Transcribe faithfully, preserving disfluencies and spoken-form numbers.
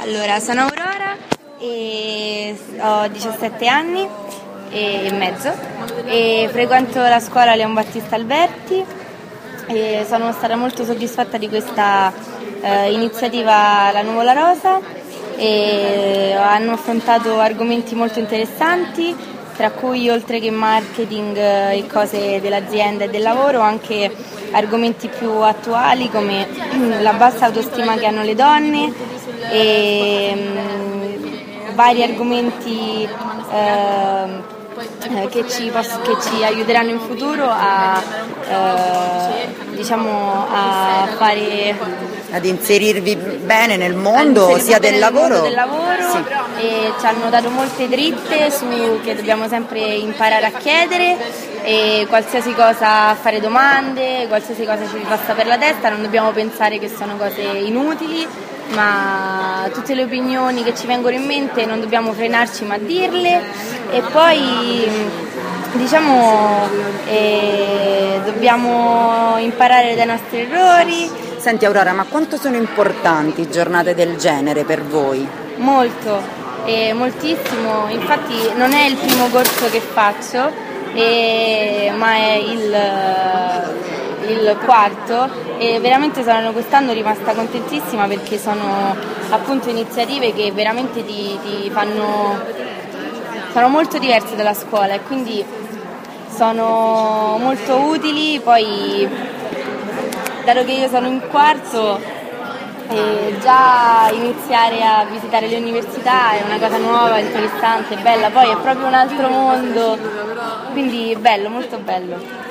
Allora, sono Aurora e ho diciassette anni e mezzo e frequento la scuola Leon Battista Alberti e sono stata molto soddisfatta di questa eh, iniziativa La Nuvola Rosa. E hanno affrontato argomenti molto interessanti, tra cui oltre che marketing e cose dell'azienda e del lavoro anche argomenti più attuali come la bassa autostima che hanno le donne e mh, vari argomenti eh, che, ci poss- che ci aiuteranno in futuro a, eh, diciamo, a fare ad inserirvi bene nel mondo sia del lavoro, del lavoro sì. E ci hanno dato molte dritte su che dobbiamo sempre imparare a chiedere e qualsiasi cosa fare domande, qualsiasi cosa ci passa per la testa, non dobbiamo pensare che sono cose inutili, ma tutte le opinioni che ci vengono in mente non dobbiamo frenarci ma dirle e poi diciamo eh, dobbiamo imparare dai nostri errori. Senti Aurora, ma quanto sono importanti giornate del genere per voi? Molto, eh, moltissimo, infatti non è il primo corso che faccio, eh, ma è il, il quarto e veramente sono quest'anno rimasta contentissima perché sono appunto iniziative che veramente ti, ti fanno, sono molto diverse dalla scuola e quindi sono molto utili. Poi dato che io sono in quarto, eh, già iniziare a visitare le università è una cosa nuova, interessante, bella, poi è proprio un altro mondo, quindi bello, molto bello.